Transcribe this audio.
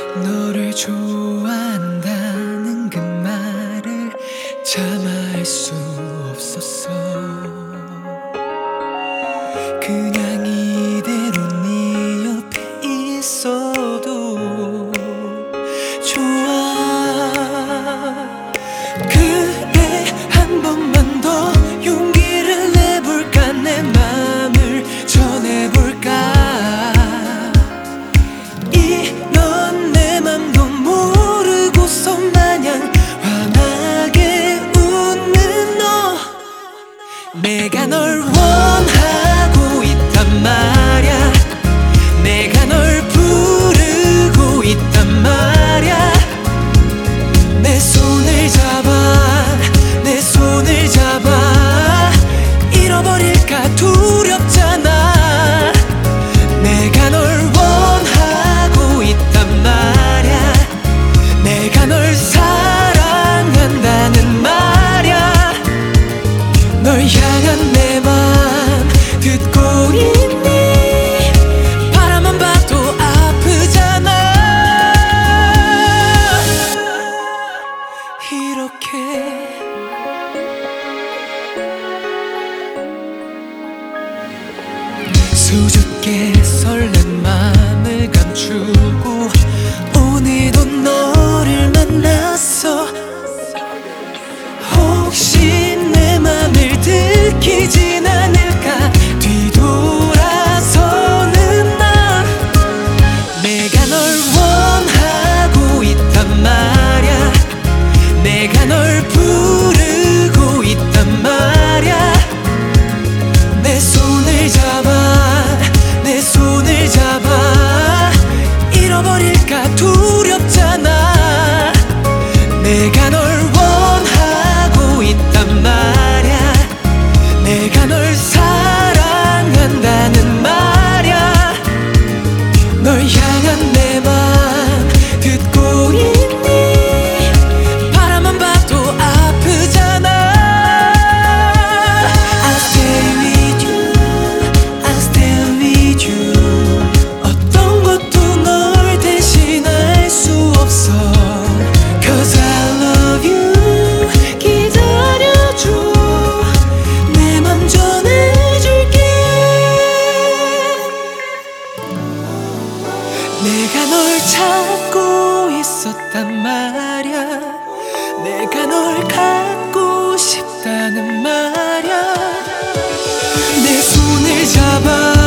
너를 좋아한다는 그 말을 참아할 수 없었어. 그냥 이대로 네 옆에 있어도 좋아. 그래, 한 번만 더 용기를 내볼까. 내 맘을 전해볼까. 이런 내 맘도 모르고서 마냥 환하게 웃는 너. 내가 널 원하고 있단 말야. 내가 널 부르고 있단 말야. 내 손을 잡아, 내 손을 잡아. 잃어버릴까 두렵잖아. 내가 널 원하고 있단 말야. 내가 널 사랑한다는 말야. 널 향한 내 맘 듣고 있니? 바라만 봐도 아프잖아. 이렇게 수줍게 설렌 맘을 감추고 오늘도 너를 만났어. 혹시 내 맘을 들키진 않을까. 뒤돌아서는 나. 내가 널 원하고 있단 말야. 내가 널 부르고 있단 말야. 내 손을 잡아, 내 손을 잡아. 잃어버릴까 두렵잖아. 내가 널 원하고 있단 말야. 내가 널 사랑한다는 말야. 널 향한 내 맘 듣고 있니? 바라만 봐도 아프잖아. I'll stay with you, I'll stay with you. 어떤 것도 널 대신할 수 없어. Cause I love you. 기다려줘. 내 맘 전해줄게. 내가 널 찾고 있었단 말야. 내가 널 갖고 싶다는 말야. 내 손을 잡아,